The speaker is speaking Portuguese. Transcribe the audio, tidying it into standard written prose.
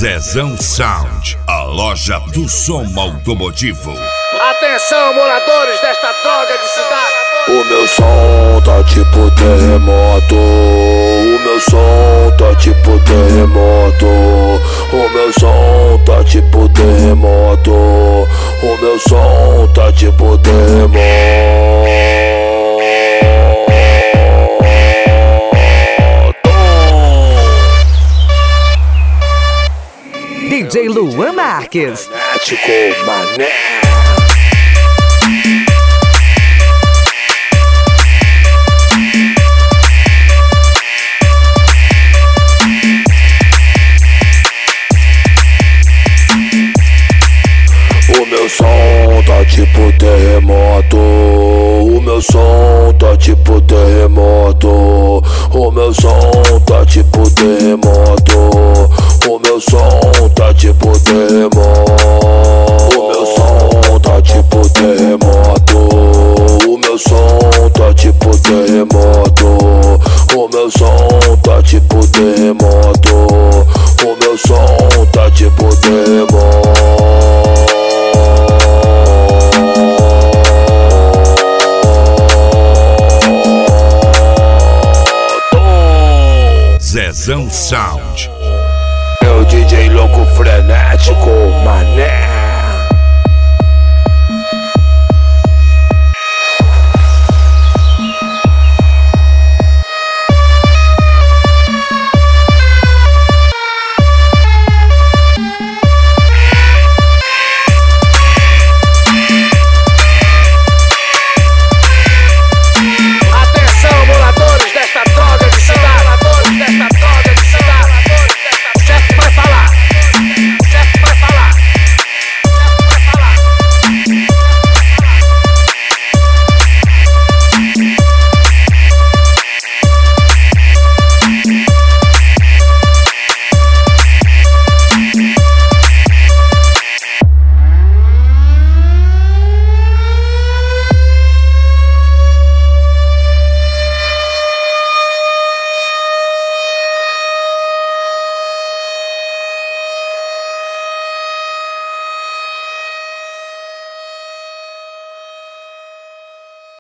Zezão Sound, a loja do som automotivo. Atenção, moradores desta droga de cidade. O meu som tá tipo terremoto. O meu som tá tipo terremoto. O meu som tá tipo terremoto. O meu som tá tipo terremoto. DJ Luan Marques. Fanático, mané. O meu som tá tipo terremoto. O meu som tá tipo terremoto. O meu som tá tipo terremoto. O meu som tá tipo terremoto. O meu som tá tipo terremoto. O meu som tá tipo terremoto. O meu som tá tipo terremoto. O meu som tá tipo terremoto. Zezão Sound. É o DJ louco frenético, mané.